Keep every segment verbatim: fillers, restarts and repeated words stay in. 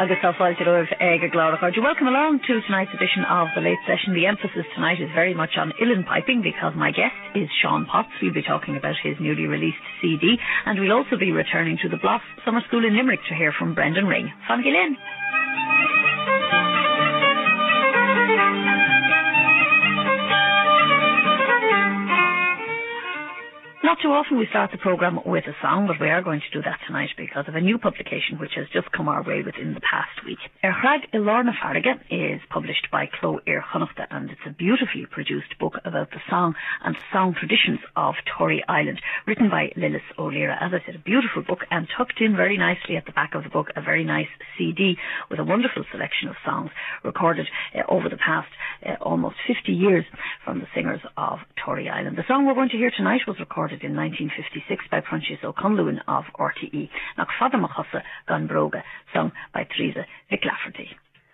agus tá fáilte roibh ag a glárachard. Welcome along to tonight's edition of The Late Session. The emphasis tonight is very much on uilleann piping because my guest is Sean Potts. We'll be talking about his newly released C D, and we'll also be returning to the Bluff Summer School in Limerick to hear from Brendan Ring. Fan Gillen. Not too often we start the programme with a song, but we are going to do that tonight because of a new publication which has just come our way within the past week. Er Chrag Ilárna Farraige is published by Cló Iar Chonachta, and it's a beautifully produced book about the song and song traditions of Tory Island, written by Lillis O'Leary. As I said, a beautiful book, and tucked in very nicely at the back of the book, a very nice C D with a wonderful selection of songs recorded uh, over the past uh, almost fifty years from the singers of Tory Island. The song we're going to hear tonight was recorded in nineteen fifty-six by Prunchis O'Conluin of R T E. Nach Fada Machasa Gan Broga, sung by Teresa Vic Lafferty.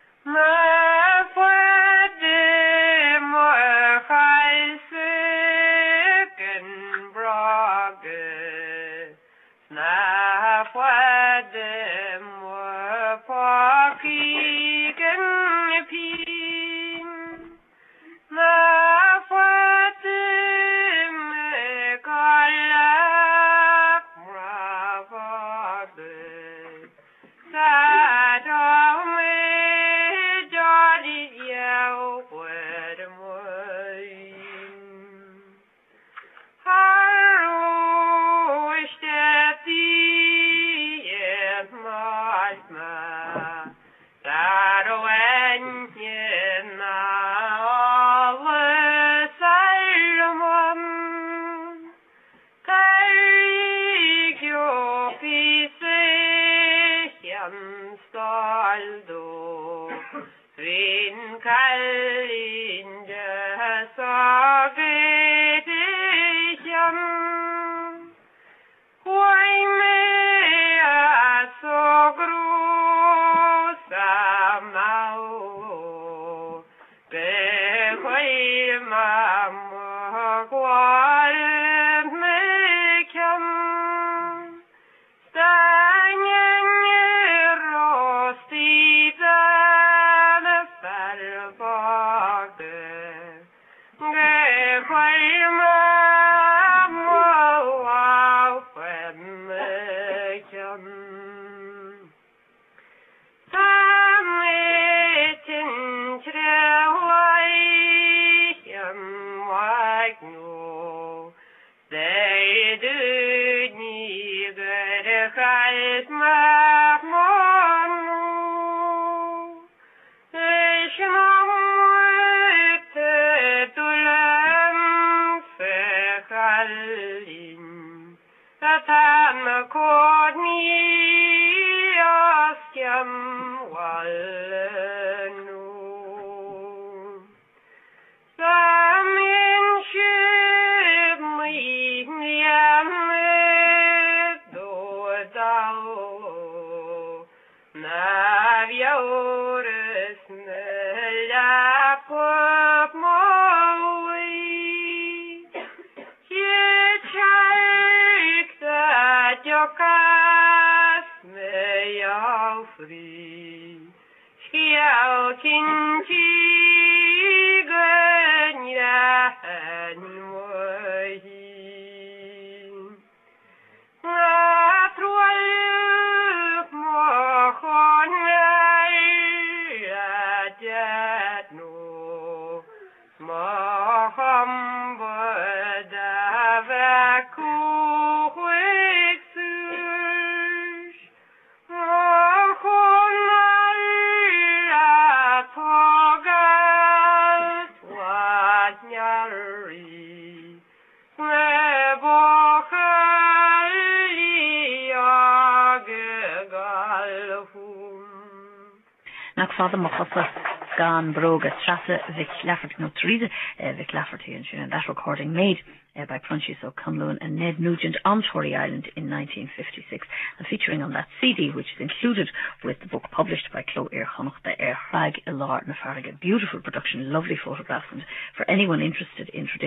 Fada Machasa Gan Broga, Teresa Vic Lafferty, no, Teresa uh, Vic Lafferty, and, and that recording made uh, by Prunchis O'Conluin and Ned Nugent on Tory Island in nineteen fifty-six, and featuring on that C D, which is included with the book published by Cló Iar Chonachta, Er Chrag Ilárna Farraige. Beautiful production, lovely photographs, and for anyone interested in traditional singing,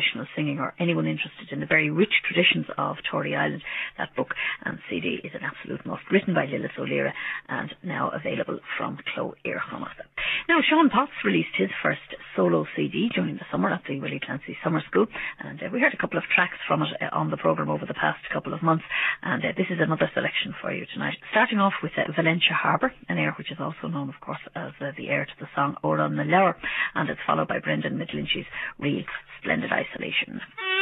singing or anyone interested in the very rich traditions of Tory Island, that book and C D is an absolute must, written by Lillis O'Leary and now available from Clogher Connacht. Now, Sean Potts released his first solo C D during the summer at the Willie Clancy Summer School, and uh, we heard a couple of tracks from it uh, on the programme over the past couple of months, and uh, this is another selection for you tonight. Starting off with uh, Valentia Harbour, an air which is also known, of course, as uh, the air to the song Oran na Leabhar, and it's followed by Brendan McGlinchey's Real Splendid Isolation.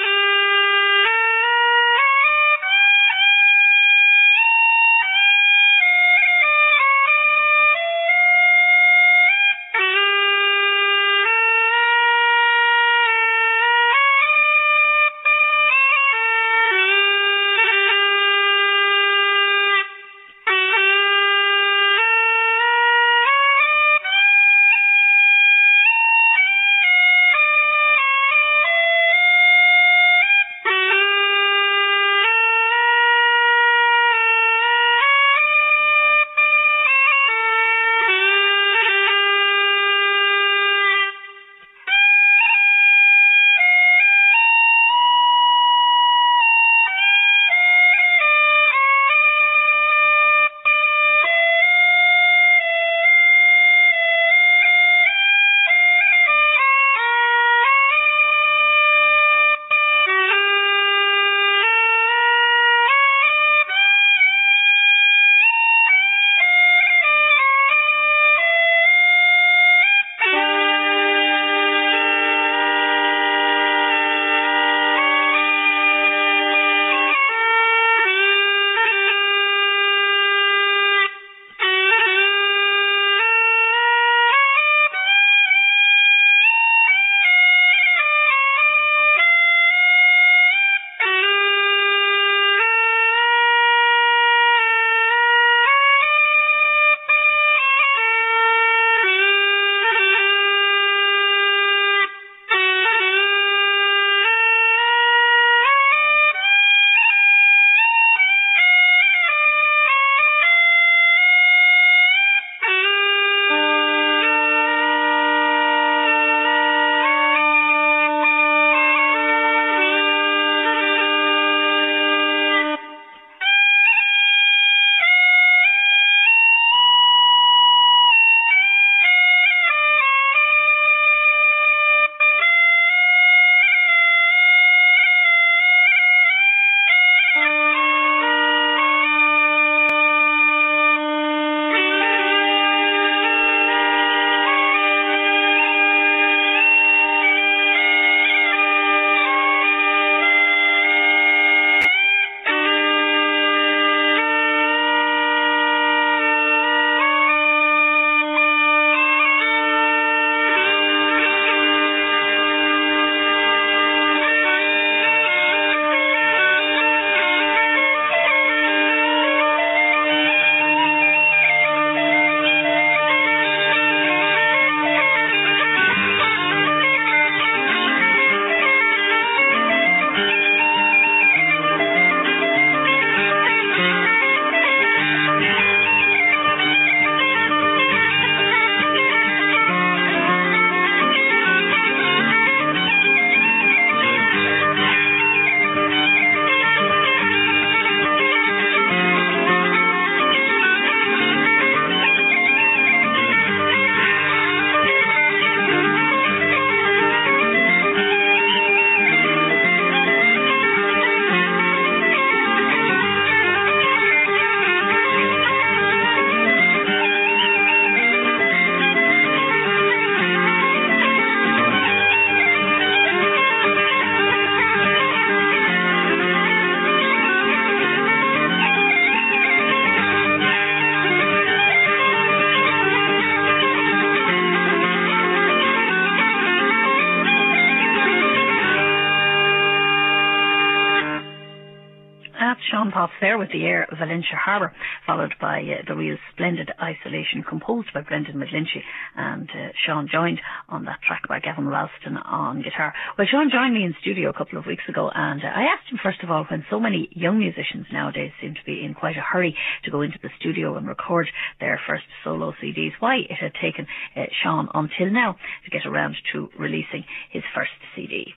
Sean Potts there with the air Valentia Harbour, followed by uh, the Real Splendid Isolation, composed by Brendan McGlinchey, and uh, Sean joined on that track by Gavin Ralston on guitar. Well, Sean joined me in studio a couple of weeks ago, and uh, I asked him, first of all, when so many young musicians nowadays seem to be in quite a hurry to go into the studio and record their first solo C Ds, why it had taken uh, Sean until now to get around to releasing his first C D.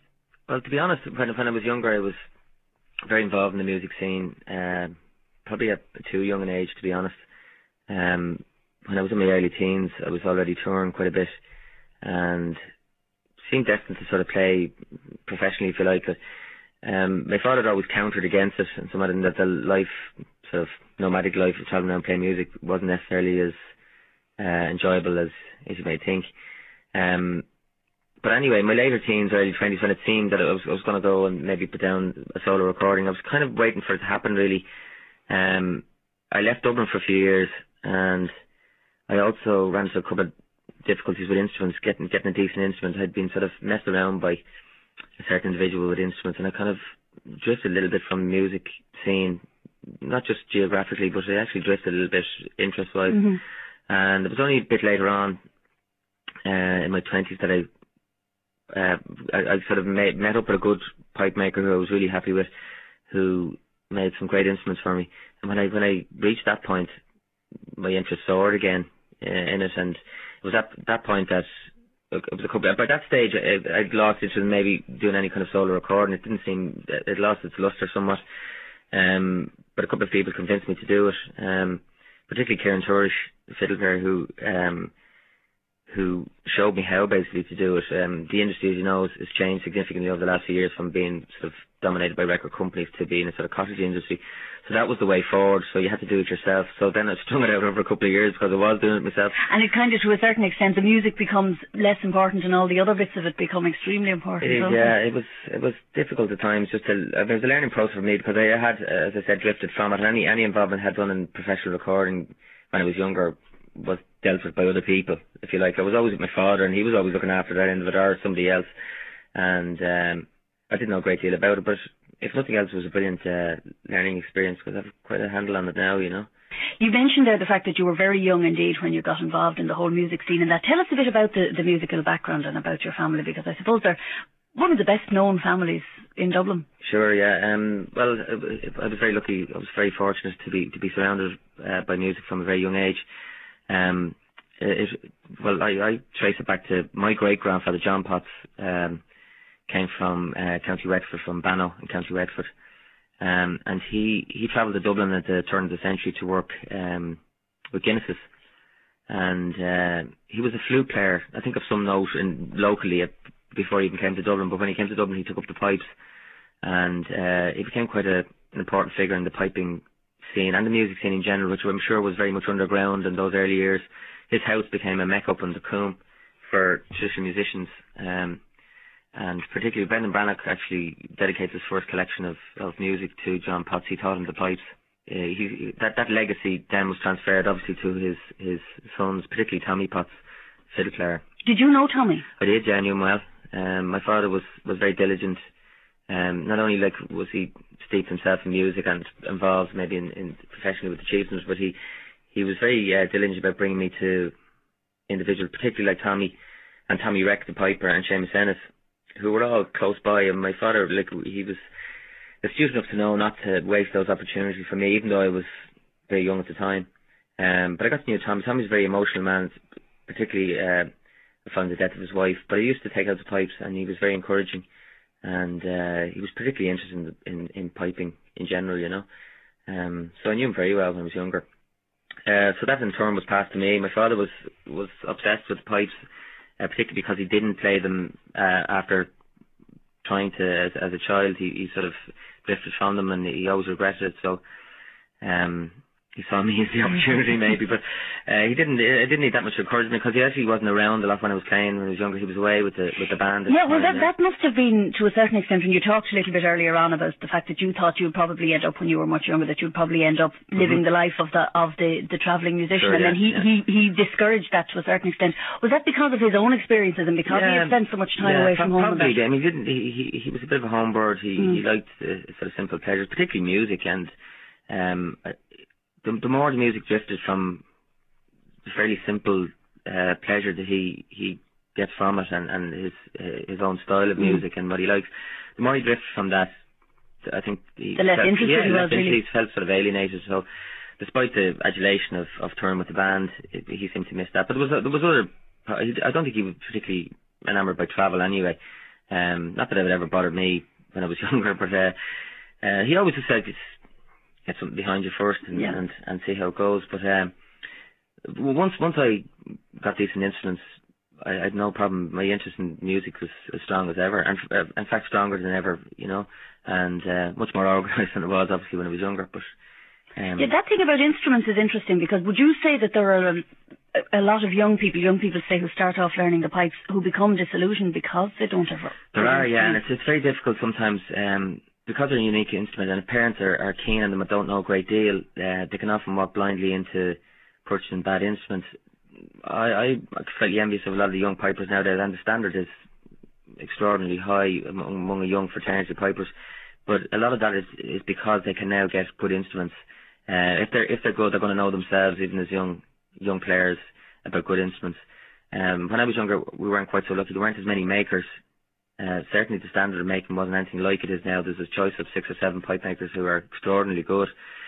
Well, to be honest, when when I was younger, I was very involved in the music scene. Uh, probably at too young an age, to be honest. Um, when I was in my early teens, I was already touring quite a bit, and seemed destined to sort of play professionally, if you like. Um, my father had always countered against it, and something that the life, sort of nomadic life of travelling around playing music, wasn't necessarily as uh, enjoyable as, as you may think. Um, but anyway, my later teens, early twenties, when it seemed that I was, I was going to go and maybe put down a solo recording, I was kind of waiting for it to happen, really. Um, I left Dublin for a few years, and I also ran into a couple of difficulties with instruments, getting getting a decent instrument. I'd been sort of messed around by a certain individual with instruments, and I kind of drifted a little bit from the music scene, not just geographically, but I actually drifted a little bit interest-wise. Mm-hmm. And it was only a bit later on, uh, in my twenties, that I, uh, I, I sort of made, met up with a good pipe maker who I was really happy with, who made some great instruments for me. And when I when I reached that point, my interest soared again uh, in it, and it was at that point that it was a couple. By that stage, I, I'd lost interest in maybe doing any kind of solo recording. It didn't seem it lost its luster somewhat. Um, but a couple of people convinced me to do it. Um, particularly Kieran Turish, the fiddle player, who um, who showed me how basically to do it. Um, the industry, as you know, has, has changed significantly over the last few years, from being sort of dominated by record companies to being a sort of cottage industry. So that was the way forward. So you had to do it yourself. So then I strung it out over a couple of years because I was doing it myself. And it kind of, to a certain extent, the music becomes less important, and all the other bits of it become extremely important. It is, yeah. It was it was difficult at times. Just to, uh, there was a learning process for me, because I had, uh, as I said, drifted from it. And any any involvement I had done in professional recording when I was younger was dealt with by other people, if you like. I was always with my father, and he was always looking after that end of it, or somebody else. And um, I didn't know a great deal about it, but if nothing else, it was a brilliant uh, learning experience, because I have quite a handle on it now, you know. You mentioned there the fact that you were very young indeed when you got involved in the whole music scene, and that. Tell us a bit about the, the musical background and about your family, because I suppose they're one of the best known families in Dublin. Sure, yeah. Um, well, I, I was very lucky. I was very fortunate to be to be surrounded uh, by music from a very young age. Um, it, well, I, I trace it back to my great grandfather, John Potts. Um, came from uh, County Wexford, from Bannow in County Wexford. Um, and he, he travelled to Dublin at the turn of the century to work um, with Guinnesses. And uh, he was a flute player, I think of some note, in, locally at, before he even came to Dublin. But when he came to Dublin, he took up the pipes. And uh, he became quite a, an important figure in the piping scene and the music scene in general, which I'm sure was very much underground in those early years. His house became a mecca up in the Coombe for traditional musicians. Um, And particularly Brendan Brannock actually dedicates his first collection of, of music to John Potts. He taught him the pipes. Uh, he, that that legacy then was transferred obviously to his, his sons, particularly Tommy Potts, fiddle player. Did you know Tommy? I did, yeah, I knew him well. Um, my father was, was very diligent. Um, not only like was he steeped himself in music and involved maybe in, in professionally with the Chieftains, but he, he was very uh, diligent about bringing me to individuals, particularly like Tommy and Tommy Reck, the piper, and Seamus Ennis, who were all close by. And my father, like, he was astute enough to know not to waste those opportunities for me, even though I was very young at the time. Um, but I got to know Tommy. Tommy's a very emotional man, particularly uh, following the death of his wife. But I used to take out the pipes, and he was very encouraging. And uh, he was particularly interested in, in, in piping in general, you know. Um, so I knew him very well when I was younger. Uh, so that in turn was passed to me. My father was was obsessed with the pipes, Uh, particularly because he didn't play them uh, after trying to, as, as a child. He, he sort of drifted from them, and he always regretted it. So um, he saw me as the opportunity, maybe, but uh, he didn't. It didn't need that much encouragement, because he actually wasn't around a lot when I was playing. When I was younger, he was away with the with the band. Yeah, well, that, that must have been to a certain extent. When you talked a little bit earlier on about the fact that you thought you'd probably end up, when you were much younger, that you'd probably end up living mm-hmm. the life of the of the, the travelling musician, sure, and yeah, then he, yeah. he he discouraged that to a certain extent. Was that because of his own experiences and because yeah, he had spent so much time yeah, away from home? Probably. I mean, he didn't. He, he he was a bit of a homebird. He mm. he liked uh, sort of simple pleasures, particularly music, and um. The, the more the music drifted from the fairly simple uh, pleasure that he, he gets from it, and, and his uh, his own style of music mm. and what he likes, the more he drifts from that, I think he the less felt, interested yeah, he was, really. He felt sort of alienated. So, despite the adulation of, of touring with the band, it, he seemed to miss that. But there was there was other. I don't think he was particularly enamoured by travel anyway. Um, not that it would ever bother me when I was younger, but uh, uh, he always just said, just get something behind you first and yeah. and, and see how it goes. But um, once once I got decent instruments, I, I had no problem. My interest in music was as strong as ever, and uh, in fact stronger than ever, you know, and uh, much more organised than it was obviously when I was younger. But um, yeah, that thing about instruments is interesting, because would you say that there are a, a lot of young people, young people say, who start off learning the pipes who become disillusioned because they don't have? There are, yeah, and it's it's very difficult sometimes. Um, Because they're a unique instrument and if parents are, are keen on them and don't know a great deal, uh, they can often walk blindly into purchasing bad instruments. I, I, I'm slightly envious of a lot of the young pipers nowadays, and the standard is extraordinarily high among, among the young fraternity pipers. But a lot of that is, is because they can now get good instruments. Uh, if they're if they're good, they're going to know themselves, even as young young players, about good instruments. Um, when I was younger, we weren't quite so lucky. There weren't as many makers. Uh, certainly the standard of making wasn't anything like it is now. There's a choice of six or seven pipe makers who are extraordinarily good.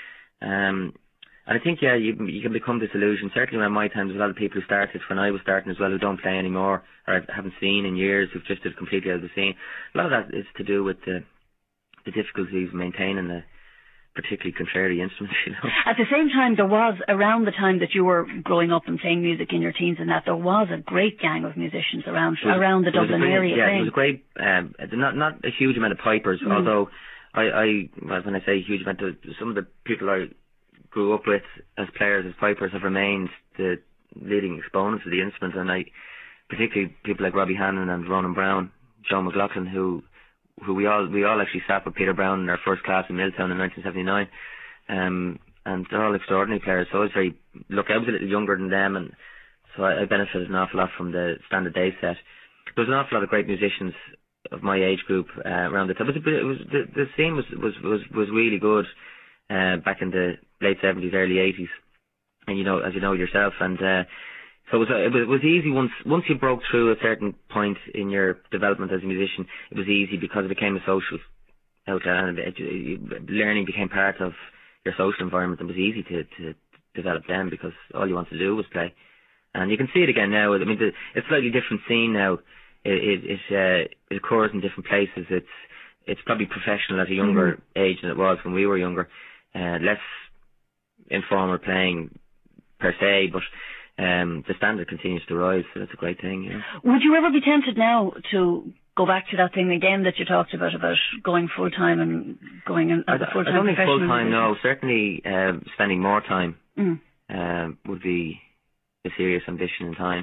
Um, and I think, yeah, you, you can become disillusioned. Certainly around my time, there's a lot of people who started when I was starting as well who don't play anymore, or I haven't seen in years, who've just drifted completely out of the scene. A lot of that is to do with the, the difficulties maintaining the particularly contrary instruments, you know. At the same time, there was, around the time that you were growing up and playing music in your teens and that, there was a great gang of musicians around was, around the Dublin great, area. Yeah, playing. it was a great, um, not not a huge amount of pipers, mm. although I, I, well, when I say huge amount, some of the people I grew up with as players, as pipers, have remained the leading exponents of the instrument, and I, particularly people like Robbie Hannon and Ronan Brown, Joe McLaughlin, who who we all we all actually sat with Peter Brown in our first class in Milltown in nineteen seventy-nine, um, and they're all extraordinary players. So I was very look, I was a little younger than them, and so I, I benefited an awful lot from the standard day set. There was an awful lot of great musicians of my age group uh, around the time. It was, it was the, the scene was was was was really good uh, back in the late seventies, early eighties, and you know, as you know yourself, and. Uh, So it was, it was it was easy once once you broke through a certain point in your development as a musician. It was easy because it became a social outlet, and it, it, learning became part of your social environment. It was easy to, to develop then because all you wanted to do was play. And you can see it again now. I mean, the, it's a slightly different scene now. It it it, uh, it occurs in different places. It's it's probably professional at a younger mm-hmm. age than it was when we were younger. Uh, less informal playing per se, but. Um, the standard continues to rise, so that's a great thing. Yeah. Would you ever be tempted now to go back to that thing again that you talked about, about going full time and going in as a full time? I don't think full time, no. Certainly um, spending more time mm. um, would be a serious ambition in time.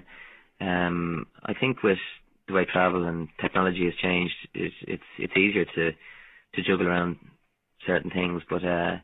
Um, I think with the way travel and technology has changed, it's it's, it's easier to, to juggle around certain things, but uh,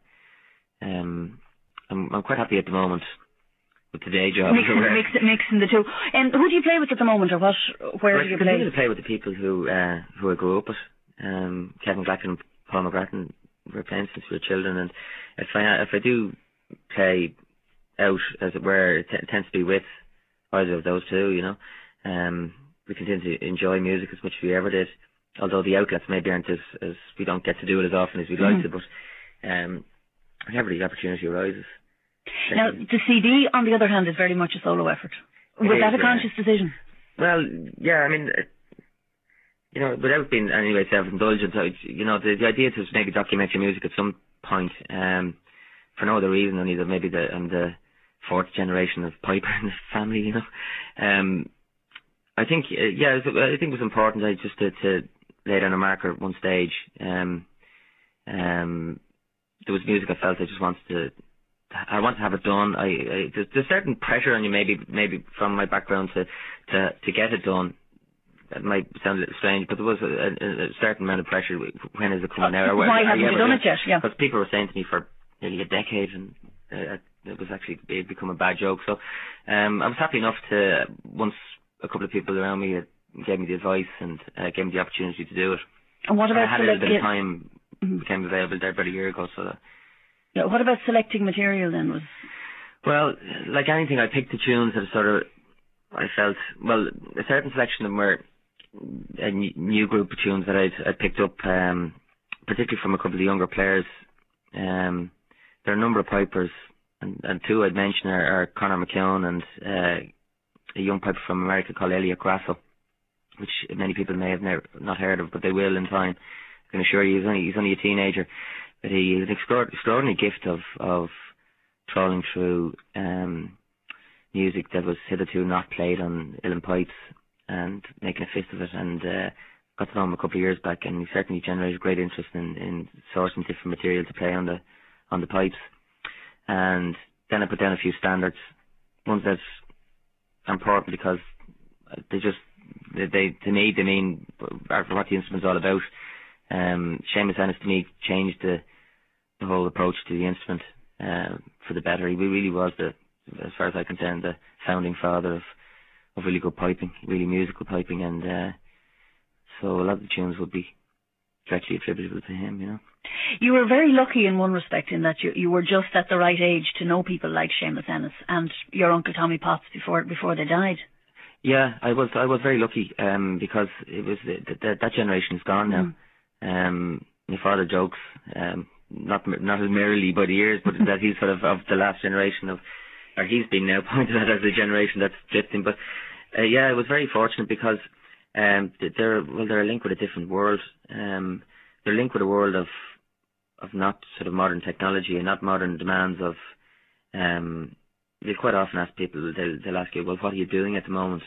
um, I'm, I'm quite happy at the moment. With the day job, mixing, mix, mixing the two. And who do you play with at the moment, or what? Where well, do you I play? continue to play with the people who uh, who I grew up with. Um, Kevin Glacken and Paul McGrattan were playing since we were children, and if I if I do play out, as it were, it t- tends to be with either of those two. You know, um, we continue to enjoy music as much as we ever did. Although the outlets maybe aren't as, as we don't get to do it as often as we'd mm-hmm. like to, but um, whenever the opportunity arises. Now, the C D, on the other hand, is very much a solo effort. Was is, that a yeah. conscious decision? Well, yeah, I mean, you know, without being anyway self-indulgent, you know, the, the idea to make a documentary music at some point, um, for no other reason, only that maybe the, I'm the fourth generation of Piper in the family, you know. Um, I think, uh, yeah, I think it was important uh, just to, to lay down a marker at one stage. Um, um, there was music I felt I just wanted to. I want to have it done. I, I there's, there's certain pressure on you, maybe maybe from my background to to, to get it done. That might sound a little strange, but there was a, a, a certain amount of pressure. When is it coming out? Why haven't you done it yet? Yeah. Because people were saying to me for nearly a decade, and uh, it was actually it become a bad joke. So um, I was happy enough to once a couple of people around me gave me the advice and uh, gave me the opportunity to do it. And what about I had a little bit of time mm-hmm. became available there about a year ago, so. That, Yeah, what about selecting material then? Was Well, like anything, I picked the tunes that sort of, I felt, well, a certain selection of them were a new group of tunes that I'd, I'd picked up, um, particularly from a couple of the younger players. Um, there are a number of pipers, and, and two I'd mention are, are Conor McKeown and uh, a young piper from America called Elliot Grasso. which many people may have never not heard of, but they will in time. I can assure you, he's only he's only a teenager, but he has an extraordinary, extraordinary gift of of trawling through um, music that was hitherto not played on uilleann pipes and making a fist of it. And uh, got to know him a couple of years back, and he certainly generated great interest in, in sourcing different material to play on the on the pipes. And then I put down a few standards, ones that are important because they just they, they to me they mean are for what the instrument's all about. Um, Seamus Ennis to me changed the the whole approach to the instrument uh, for the better. He really was the, as far as I can tell, the founding father of, of really good piping, really musical piping, and uh, so a lot of the tunes would be directly attributable to him, you know. You were very lucky in one respect in that you you were just at the right age to know people like Seamus Ennis and your uncle Tommy Potts before before they died. Yeah, I was I was very lucky um, because it was the, the, that generation is gone now. Mm. Um, my father jokes, um, not not as merrily by the years, but that he's sort of of the last generation of, or he's been now pointed at as the generation that's drifting. But uh, yeah, I was very fortunate because um, they're well, they're linked with a different world. Um, they're linked with a world of of not sort of modern technology and not modern demands of. Um, they quite often ask people, they'll, they'll ask you, well, what are you doing at the moment?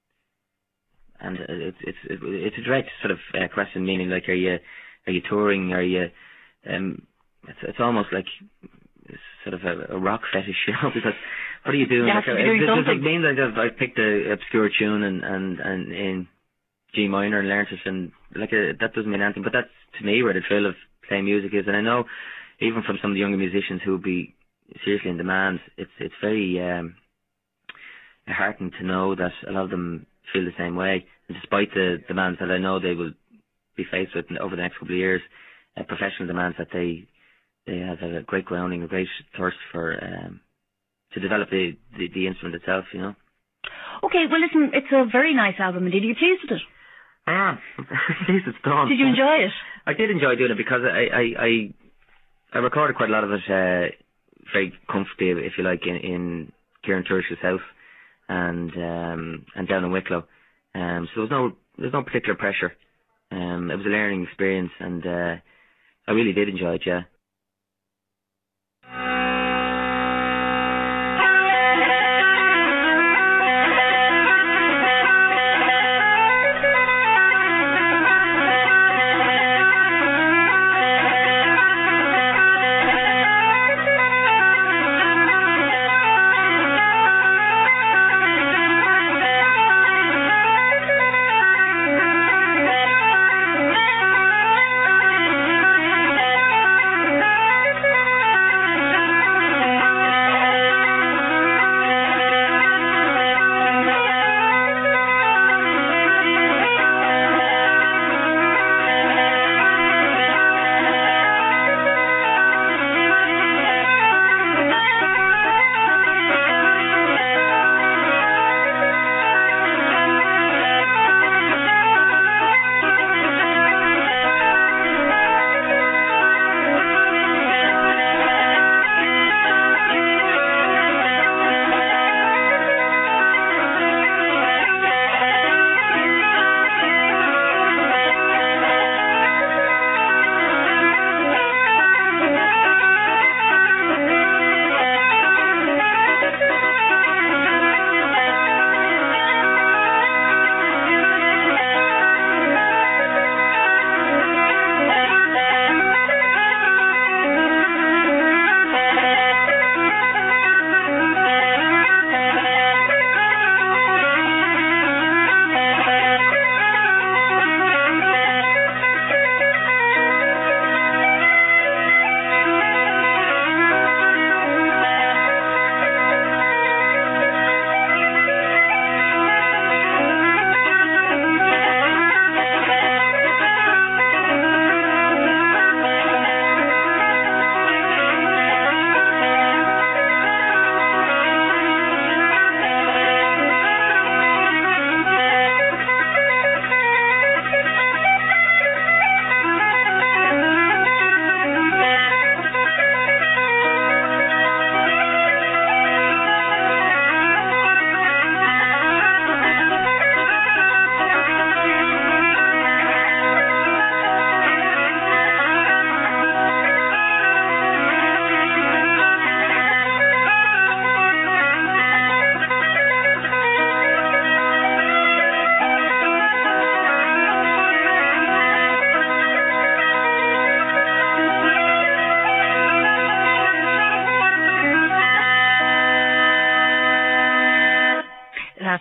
And it's it's it's a direct sort of uh, question, meaning like, are you are you touring? Are you? Um, it's it's almost like sort of a, a rock fetish, you know? Because what are you doing? You like, have to be doing does something. it mean like I've, I've picked a obscure tune and and and in G minor and learnt it, and like a, that doesn't mean anything. But that's to me where the thrill of playing music is. And I know even from some of the younger musicians who would be seriously in demand, it's it's very um, heartening to know that a lot of them feel the same way, and despite the demands that I know they will be faced with over the next couple of years, uh, professional demands, that they they have a great grounding, a great thirst for um, to develop the, the the instrument itself, you know. Okay, well listen, it's a very nice album indeed. Are you pleased with it? Ah, pleased it's done. Did you enjoy it? I did enjoy doing it because I I I, I recorded quite a lot of it uh, very comfortably, if you like, in, in Kieran Tursh's house. And um, and down in Wicklow, um, so there was no there's no particular pressure. Um, it was a learning experience, and uh, I really did enjoy it. Yeah.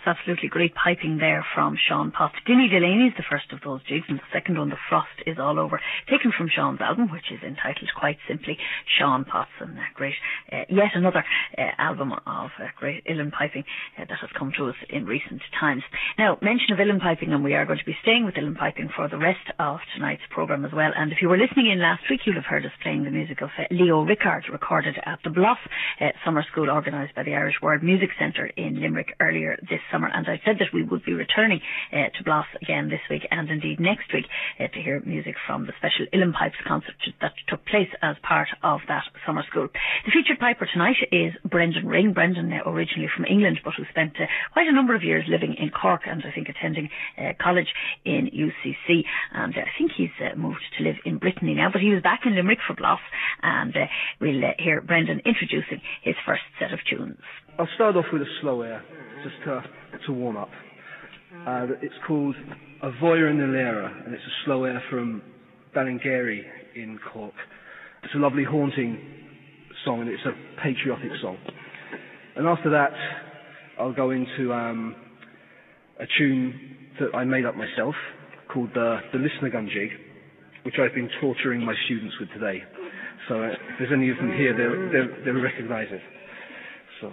absolutely great piping there from Sean Potts. Dinny Delaney is the first of those jigs, and the second one, The Frost is All Over, taken from Sean's album, which is entitled quite simply Sean Potts, and uh, great, uh, yet another uh, album of uh, great uilleann piping uh, that has come to us in recent times. Now, mention of uilleann piping, and we are going to be staying with uilleann piping for the rest of tonight's programme as well. And if you were listening in last week, you'll have heard us playing the music of uh, Leo Rickard, recorded at the Bluff uh, Summer School, organised by the Irish World Music Centre in Limerick earlier this summer. And I said that we would be returning uh, to Bluff again this week, and indeed next week, uh, to hear music from the special Uilleann Pipes concert that took place as part of that summer school. The featured piper tonight is Brendan Ring. Brendan, uh, originally from England, but who spent uh, quite a number of years living in Cork, and I think attending uh, college in U C C, and uh, I think he's uh, moved to live in Brittany now, but he was back in Limerick for Bluff, and uh, we'll uh, hear Brendan introducing his first set of tunes. I'll start off with a slow air, just to, to warm up. Uh, it's called A Voyeur in the Lera, and it's a slow air from Ballingeary in Cork. It's a lovely, haunting song, and it's a patriotic song. And after that, I'll go into um, a tune that I made up myself, called the, the Listener Gun Jig, which I've been torturing my students with today. So uh, if there's any of them here, they'll, they'll, they'll recognise it. So...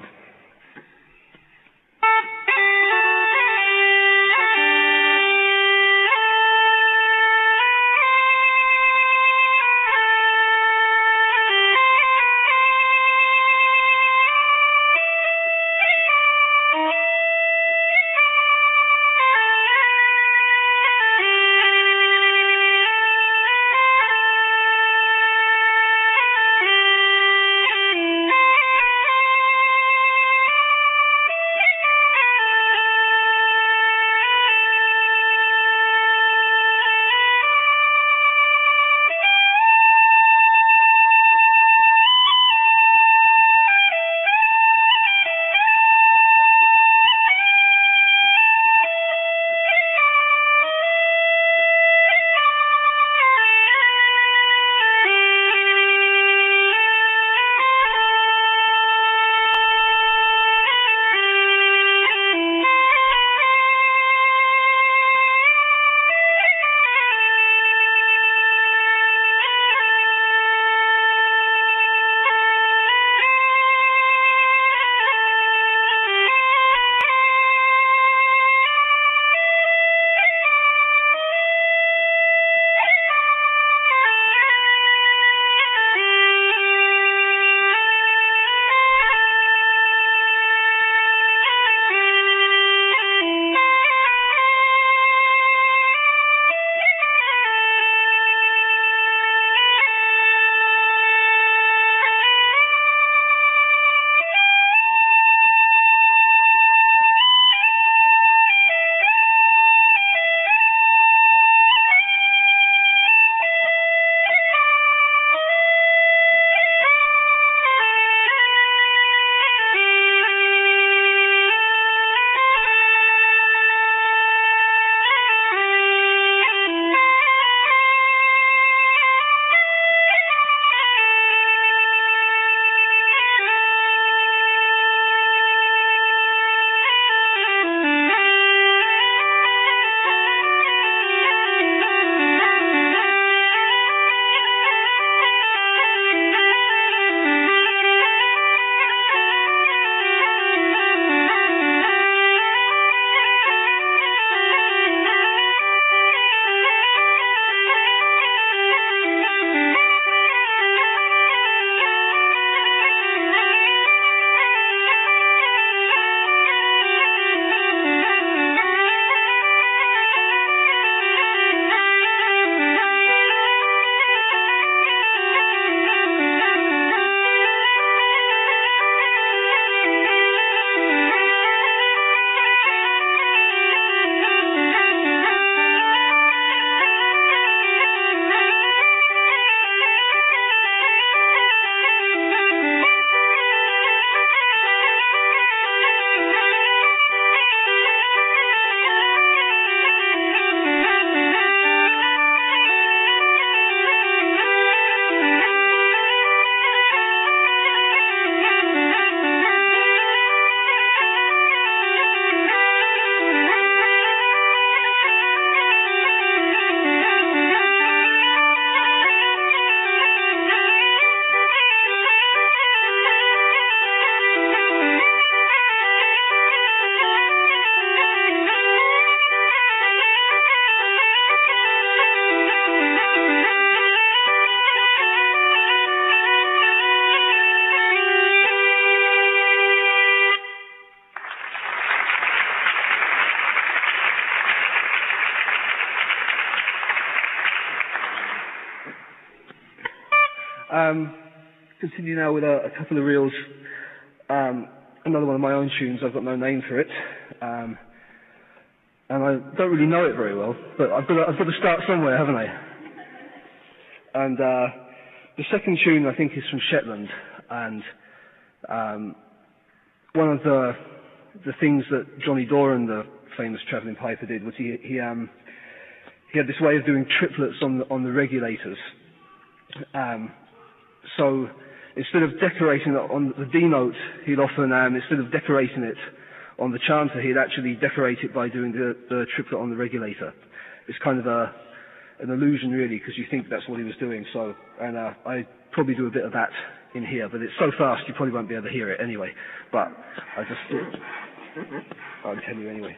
Um, continue now with a, a couple of reels. Um, another one of my own tunes. I've got no name for it. Um, and I don't really know it very well, but I've got to, I've got to start somewhere, haven't I? And uh, the second tune, I think, is from Shetland. And um, one of the the things that Johnny Doran, the famous travelling piper, did was he he um he had this way of doing triplets on the on the regulators. Um, so instead of decorating it on the D note, he'd often um, instead of decorating it on the chanter, he'd actually decorate it by doing the, the triplet on the regulator. It's kind of a an illusion, really, because you think that's what he was doing. So, and uh, I probably do a bit of that in here, but it's so fast you probably won't be able to hear it anyway. But I just thought I'll tell you anyway.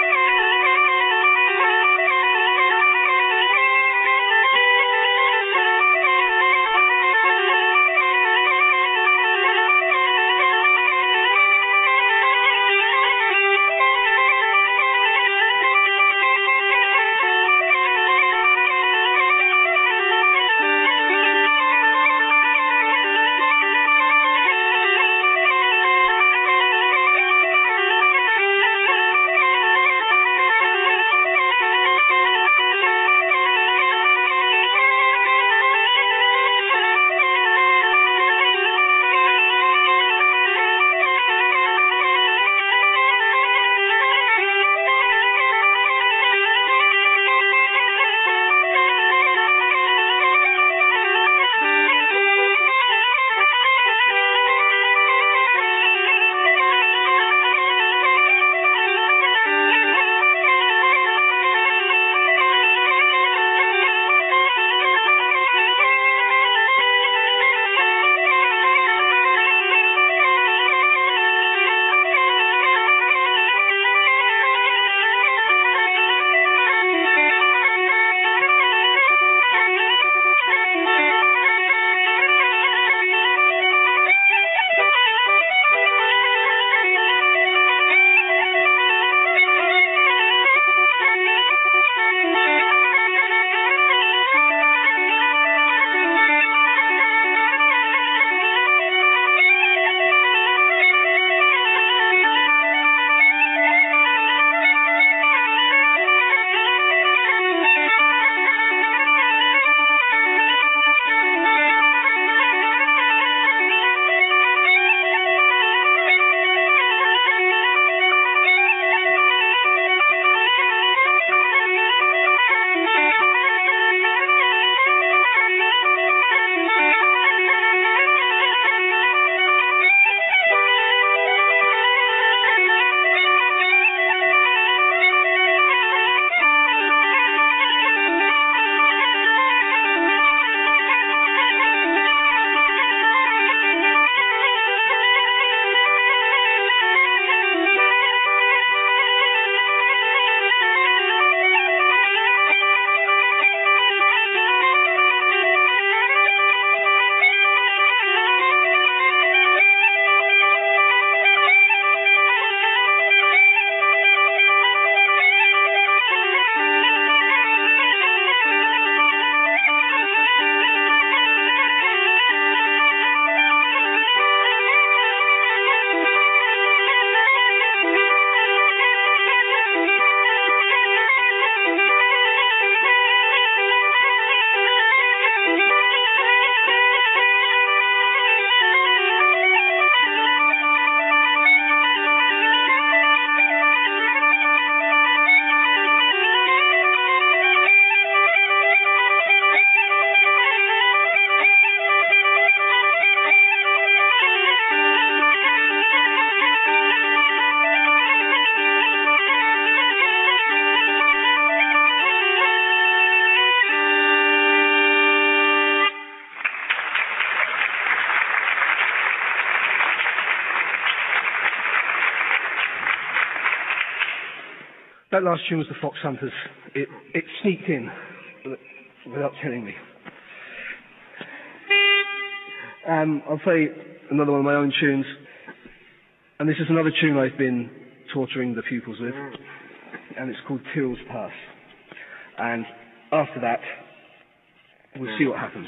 Thank you. that last tune was the Fox Hunters. It, it sneaked in without telling me. Um, I'll play another one of my own tunes. And this is another tune I've been torturing the pupils with. And it's called Tyrrell's Pass. And after that, we'll see what happens.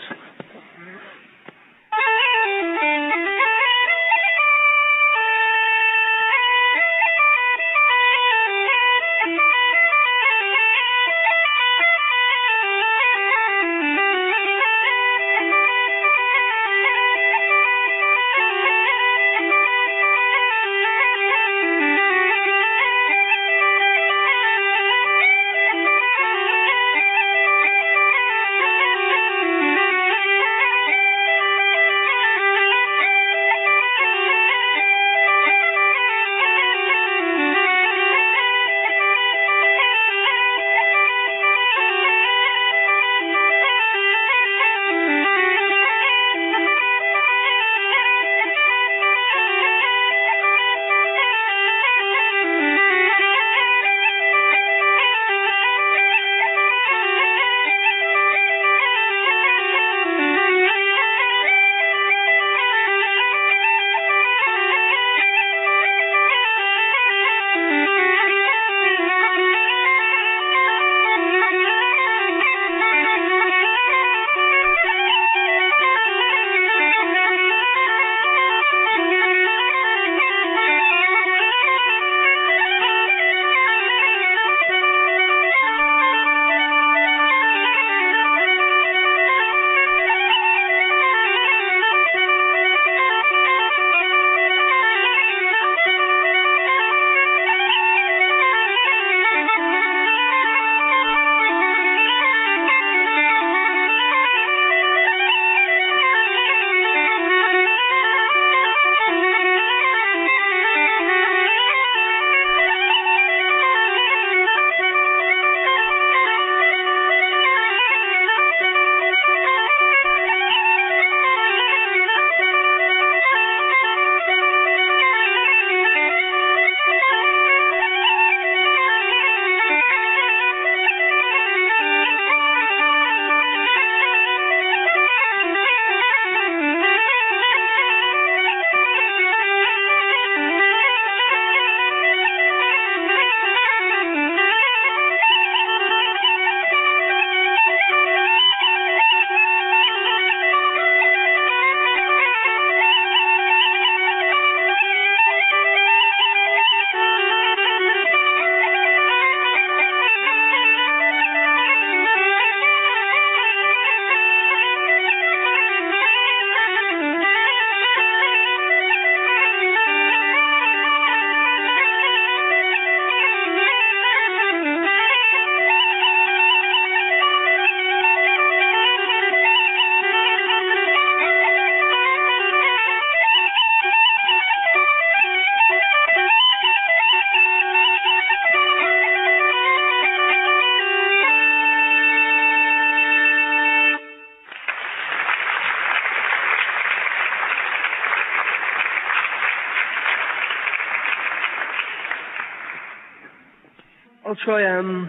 I'll try um,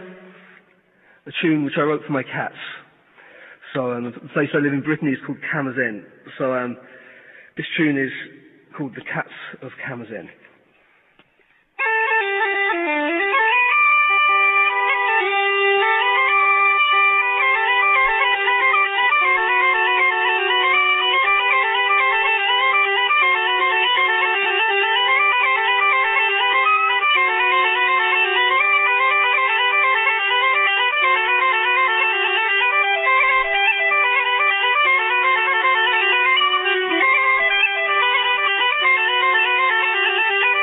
a tune which I wrote for my cats. So um, the place I live in Brittany is called Camazen. So um, this tune is called The Cats of Camazen. Thank you.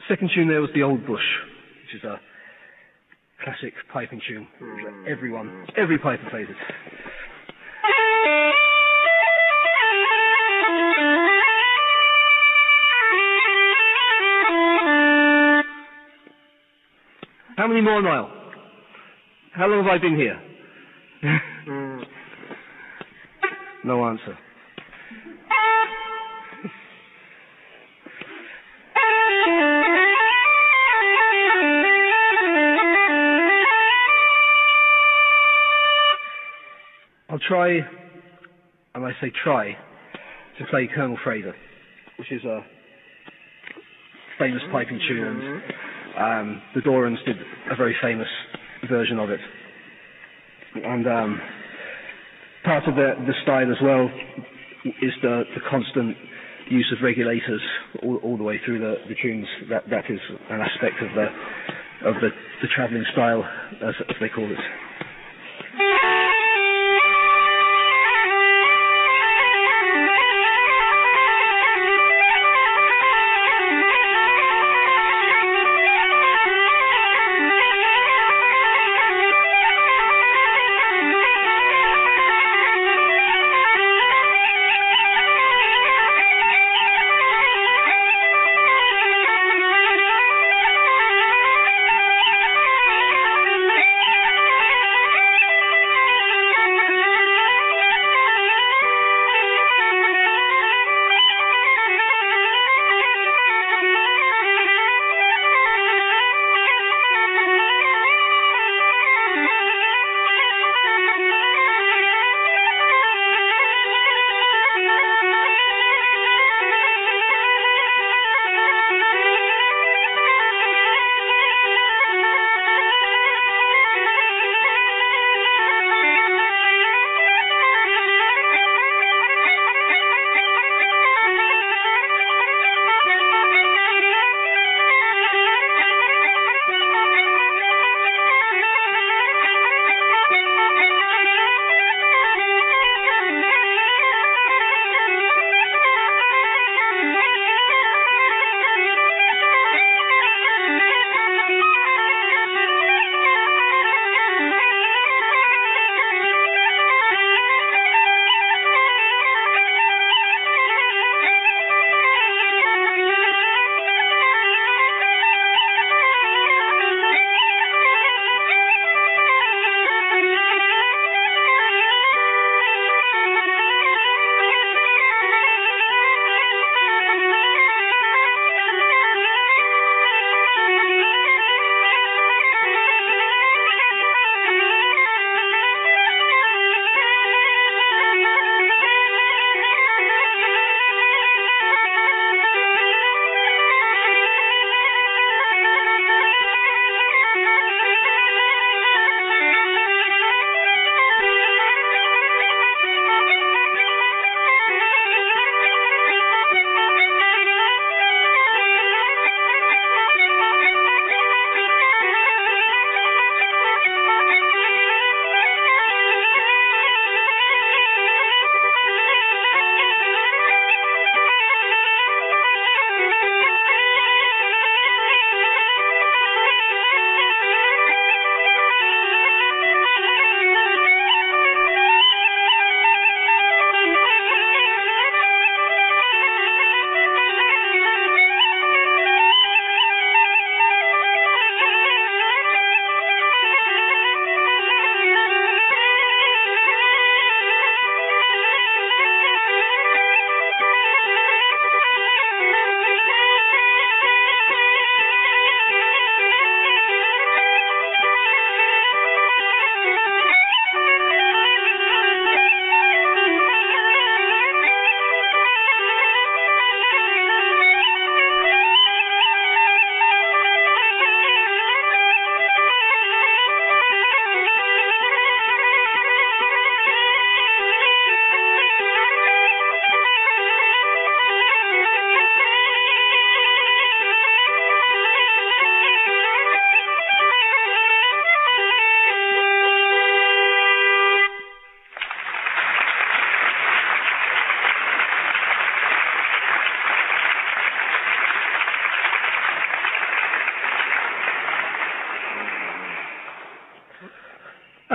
second tune there was The Old Bush, which is a classic piping tune. Everyone, every piper plays it. How many more, Niall? How long have I been here? No answer. I'll try, and I say try, to play Colonel Fraser, which is a famous piping tune, and um, the Dorans did a very famous version of it. And um, part of the, the style as well is the, the constant use of regulators all, all the way through the, the tunes. That that is an aspect of the of the, the travelling style, as, as they call it.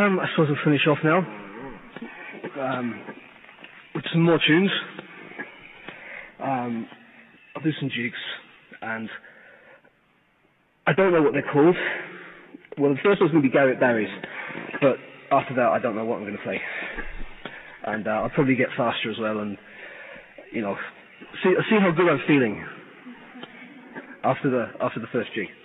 Um, I suppose we'll finish off now um, with some more tunes. Um, I'll do some jigs, and I don't know what they're called. Well, the first one's going to be Garrett Barry's, but after that I don't know what I'm going to play. And uh, I'll probably get faster as well, and you know, see see how good I'm feeling after the after the first jig.